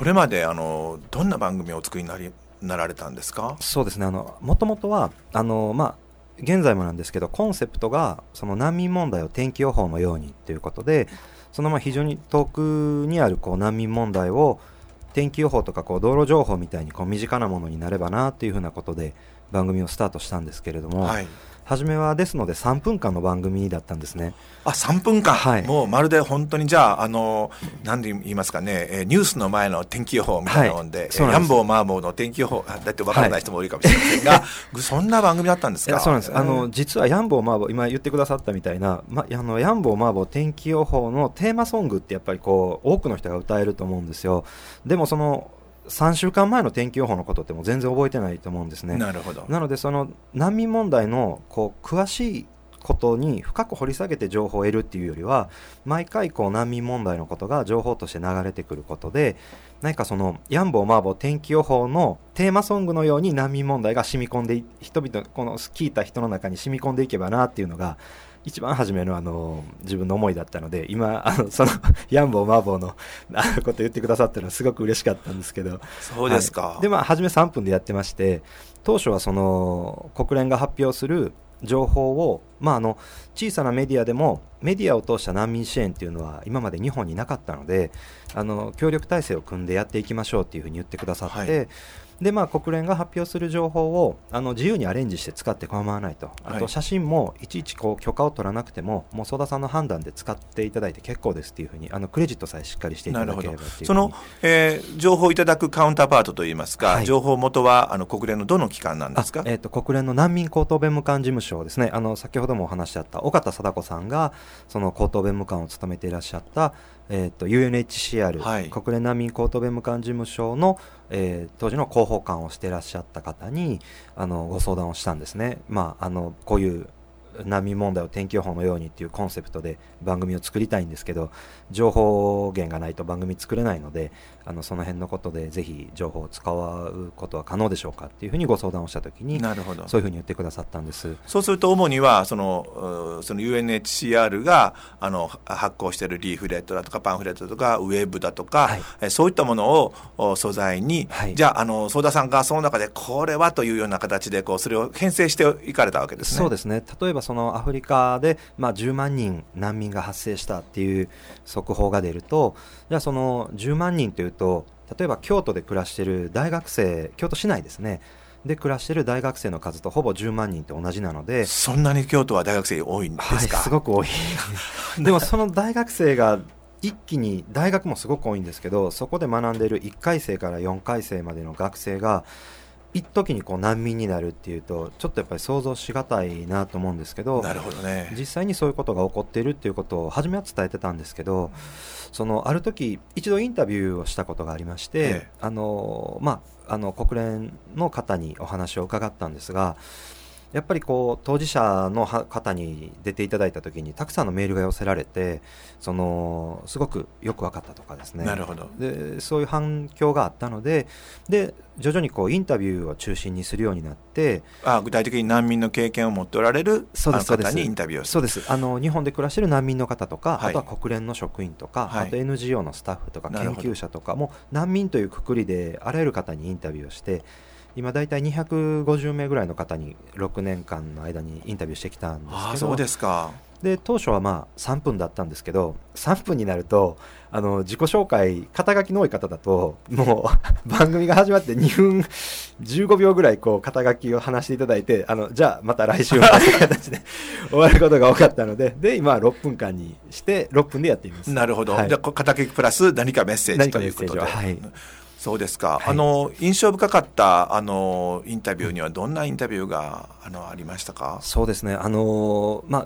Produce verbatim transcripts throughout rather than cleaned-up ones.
それまであのどんな番組をお作りになりなられたんですか？ そうですね、あのもともとはあの、まあ、現在もなんですけど、コンセプトがその難民問題を天気予報のようにということで、そのまあ非常に遠くにあるこう難民問題を天気予報とかこう道路情報みたいにこう身近なものになればなというふうなことで番組をスタートしたんですけれども、はい、初めはですのでさんぷんかんの番組だったんですね。 あ、さんぷんかん、 はい、 もうまるで本当にじゃあ、あの何で言いますかね、えー、ニュースの前の天気予報みたいなもんで、はい、ヤンボーマーボーの天気予報だって分からない人も多いかもしれませんが、はい、そんな番組だったんですか？ いや、そうなんです。あの実はヤンボーマーボー、今言ってくださったみたいな、ま、あのヤンボーマーボー天気予報のテーマソングってやっぱりこう多くの人が歌えると思うんですよ。でもそのさんしゅうかんまえの天気予報のことってもう全然覚えてないと思うんですね。 なるほど。 なのでその難民問題のこう詳しいことに深く掘り下げて情報を得るっていうよりは、毎回こう難民問題のことが情報として流れてくることで、何かそのヤンボーマーボー天気予報のテーマソングのように難民問題が染み込んで、人々この聞いた人の中に染み込んでいけばなっていうのが一番初めのあの自分の思いだったので、今あのそのヤンボーマーボーのあのこと言ってくださったのはすごく嬉しかったんですけど。 そうですか。 はい、でまあ初めさんぷんでやってまして、当初はその国連が発表する情報を、まあ、あの小さなメディアでもメディアを通した難民支援っていうのは今まで日本になかったので、あの協力体制を組んでやっていきましょうっていうふうに言ってくださって、はい、でまあ、国連が発表する情報をあの自由にアレンジして使って構わないと、あと写真もいちいちこう許可を取らなくても、もう曽田さんの判断で使っていただいて結構ですっていうふうに、あのクレジットさえしっかりしていただければっていうふうに。 その、えー、情報をいただくカウンターパートといいますか、はい、情報元はあの国連のどの機関なんですか？ えー、と国連の難民高等弁務官事務所ですね。あの先ほどもお話しあった尾形貞子さんがその高等弁務官を務めていらっしゃった、えー、と ユーエヌエイチシーアール、はい、国連難民高等弁務官事務所の、えー、当時の広報官をしていらっしゃった方にあのご相談をしたんですね。まあ、あのこういう難民問題を天気予報のようにっていうコンセプトで番組を作りたいんですけど、情報源がないと番組作れないので、あのその辺のことでぜひ情報を使うことは可能でしょうかっていうふうにご相談をしたときに、 なるほど、 そういうふうに言ってくださったんです。 そうすると主にはその、その ユーエヌエイチシーアール があの発行しているリーフレットだとかパンフレットとかウェブだとか、はい、そういったものを素材に、はい、じゃあ、あの曽田さんがその中でこれはというような形でこうそれを編成していかれたわけですね。 そうですね。例えばそのアフリカで、まあ、じゅうまんにん難民が発生したっていう速報が出ると、じゃあそのじゅうまんにんというと、例えば京都で暮らしている大学生、京都市内ですねで暮らしている大学生の数とほぼじゅうまんにんと同じなので。 そんなに京都は大学生多いんですか？ はい、すごく多いでもその大学生が一気に、大学もすごく多いんですけど、そこで学んでいるいっかい生からよんかい生までの学生が一時にこう難民になるっていうと、ちょっとやっぱり想像しがたいなと思うんですけど、 なるほどね。 実際にそういうことが起こっているっていうことを初めは伝えてたんですけど、そのある時一度インタビューをしたことがありまして、ええ、あのまあ、あの国連の方にお話を伺ったんですが、やっぱりこう当事者の方に出ていただいた時にたくさんのメールが寄せられて、そのすごくよく分かったとかですね。 なるほど。 でそういう反響があったので、で徐々にこうインタビューを中心にするようになって、 あ、具体的に難民の経験を持っておられるあの方にインタビューをする。 そうです。あの日本で暮らしている難民の方とか、はい、あとは国連の職員とか、はい、あと エヌジーオー のスタッフとか研究者とかも難民というくくりであらゆる方にインタビューをして、今だいたいにひゃくごじゅうめいぐらいの方にろくねんかんの間にインタビューしてきたんですけど。 あ、そうですか。 で当初はまあさんぷんだったんですけど、さんぷんになるとあの自己紹介、肩書きの多い方だともう番組が始まってにふんじゅうごびょうぐらいこう肩書きを話していただいて、あのじゃあまた来週という形で終わることが多かったので、で今はろっぷんかんにしてろっぷんでやっています。 なるほど、はい、じゃあ肩書きプラス何かメッセージということで。はい、そうですか。はい、あの印象深かったあのインタビューにはどんなインタビューがあのありましたか？ そうですね、あのまあ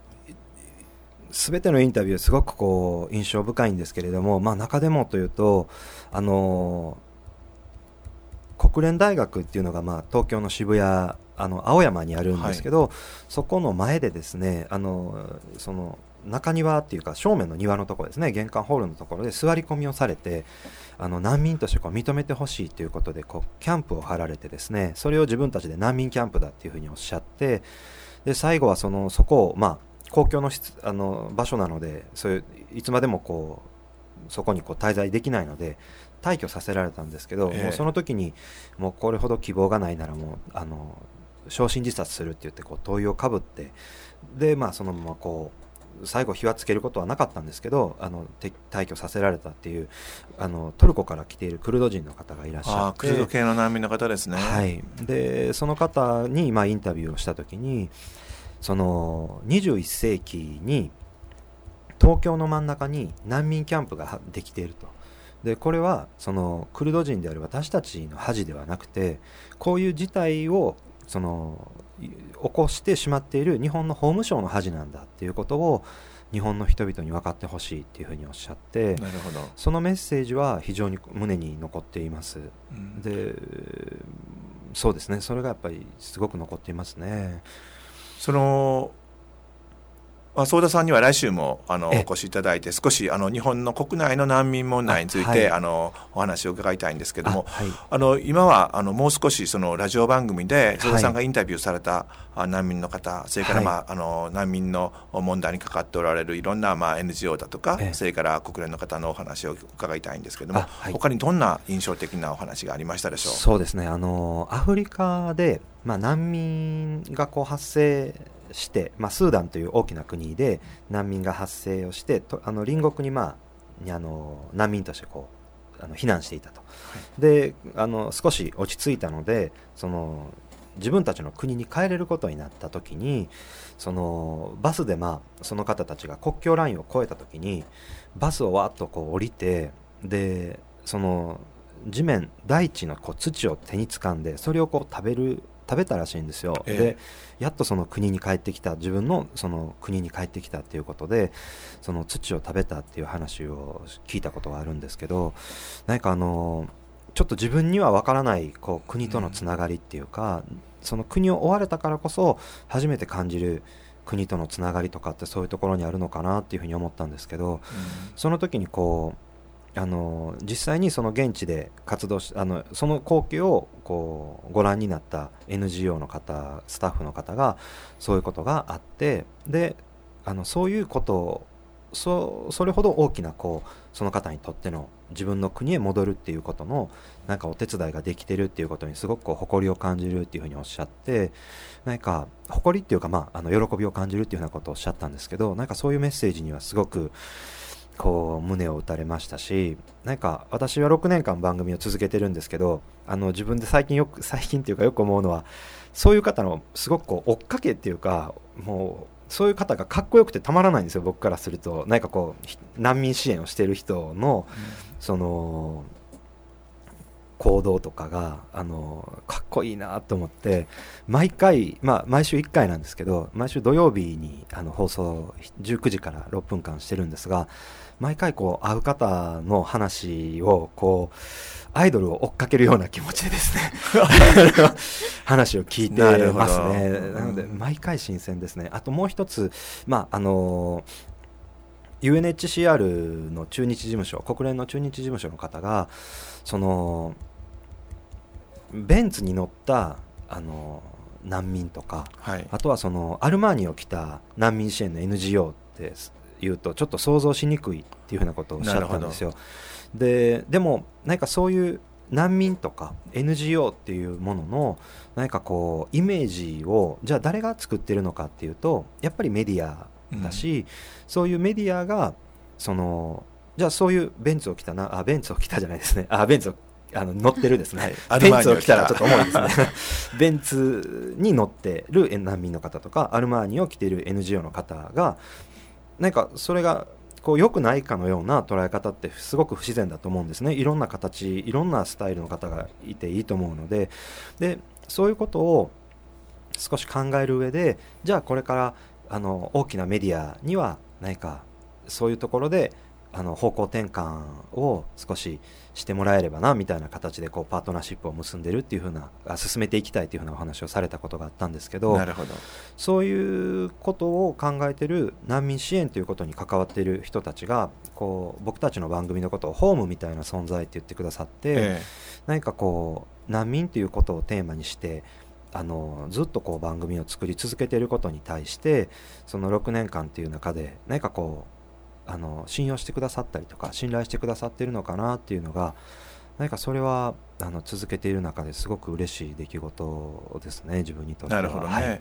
全てのインタビューすごくこう印象深いんですけれども、まあ、中でもというと、あの国連大学っていうのが、まあ、東京の渋谷、あの青山にあるんですけど、はい、そこの前でですね、あのその中庭っていうか正面の庭のところですね、玄関ホールのところで座り込みをされて、あの難民としてこう認めてほしいということでこうキャンプを張られてですね、それを自分たちで難民キャンプだっていうふうにおっしゃって、で最後はそのそこをまあ公共の質あの場所なので、そういういつまでもこうそこにこう滞在できないので、 退去させられたんですけど、えー、もうその時にもうこれほど希望がないならもうあの焼身自殺するって言ってこう灯油をかぶってで、まあ、そのままこう最後火はつけることはなかったんですけどあの退去させられたっていうあのトルコから来ているクルド人の方がいらっしゃって、あクルド系の難民の方ですね、 はい、でその方にまあインタビューをした時にそのにじゅういっ世紀に東京の真ん中に難民キャンプができていると。でこれはそのクルド人である私たちの恥ではなくてこういう事態をその起こしてしまっている日本の法務省の恥なんだっていうことを日本の人々に分かってほしいっていうふうにおっしゃって、 なるほど、 そのメッセージは非常に胸に残っています、うん、でそうですね、それがやっぱりすごく残っていますね。 その相田さんには来週もあのお越しいただいて少しあの日本の国内の難民問題についてあ、はい、あのお話を伺いたいんですけども、あ、はい、あの今はあのもう少しそのラジオ番組で相田さんがインタビューされた難民の方、それから、まあ、あの難民の問題にかかっておられるいろんな、まあ、エヌジーオー だとか、それから国連の方のお話を伺いたいんですけども、はい、他にどんな印象的なお話がありましたでしょう。 そうですね、あのアフリカで、まあ、難民がこう発生して、まあ、スーダンという大きな国で難民が発生をしてとあの隣国に、まあ、にあの難民としてこうあの避難していたと、はい、であの少し落ち着いたのでその自分たちの国に帰れることになった時にそのバスで、まあ、その方たちが国境ラインを越えた時にバスをわっとこう降りてでその地面大地のこう土を手に掴んでそれをこう食べる食べたらしいんですよ、えー、でやっとその国に帰ってきた自分のその国に帰ってきたっていうことでその土を食べたっていう話を聞いたことがあるんですけど、何かあのちょっと自分には分からないこう国とのつながりっていうか、うん、その国を追われたからこそ初めて感じる国とのつながりとかってそういうところにあるのかなっていうふうに思ったんですけど、うん、その時にこうあの実際にその現地で活動しあのその光景をこうご覧になった エヌジーオー の方スタッフの方がそういうことがあってであのそういうことを そ, それほど大きなこうその方にとっての自分の国へ戻るっていうことのなんかお手伝いができてるっていうことにすごくこう誇りを感じるっていうふうにおっしゃってなんか誇りっていうか、まあ、あの喜びを感じるっていうようなことをおっしゃったんですけど、なんかそういうメッセージにはすごくこう胸を打たれましたし、なんか私はろくねんかん番組を続けてるんですけどあの自分で最近よく最近っていうかよく思うのはそういう方のすごくこう追っかけっていうかもうそういう方がかっこよくてたまらないんですよ僕からすると。なんかこう難民支援をしている人の、うん、その行動とかがあのかっこいいなと思って毎回、まあ、毎週いっかいなんですけど毎週土曜日にあの放送じゅうくじからろっぷんかんしてるんですが毎回こう会う方の話をこうアイドルを追っかけるような気持ちでですね話を聞いてますね。 な, なので毎回新鮮ですね。あともう一つ、まああのユーエヌエイチシーアール の駐日事務所国連の駐日事務所の方がそのベンツに乗ったあの難民とか、はい、あとはそのアルマーニを着た難民支援の エヌジーオー って言うとちょっと想像しにくいっていうふうなことをおっしゃったんですよ。で、でも何かそういう難民とか エヌジーオー っていうものの何かこうイメージをじゃあ誰が作ってるのかっていうとやっぱりメディアだし、うん、そういうメディアがそのじゃあそういうベンツを着たなあベンツを着たじゃないですねあベンツをあの乗ってるですね、はい、ベンツを着たらちょっと重いですねベンツに乗ってる難民の方とかアルマーニを着ている エヌジーオー の方がなんかそれがこう良くないかのような捉え方ってすごく不自然だと思うんですね。いろんな形いろんなスタイルの方がいていいと思うので、でそういうことを少し考える上でじゃあこれからあの大きなメディアには何かそういうところであの方向転換を少ししてもらえればなみたいな形でこうパートナーシップを結んでるっていう風な進めていきたいという風なお話をされたことがあったんですけど、 なるほど、 そういうことを考えてる難民支援ということに関わっている人たちがこう僕たちの番組のことをホームみたいな存在って言ってくださって、ええ、何かこう難民ということをテーマにしてあのずっとこう番組を作り続けていることに対してそのろくねんかんっていう中で何かこうあの信用してくださったりとか信頼してくださっているのかなっていうのが何かそれはあの続けている中ですごく嬉しい出来事ですね、自分にとっては。 なるほどね、はい。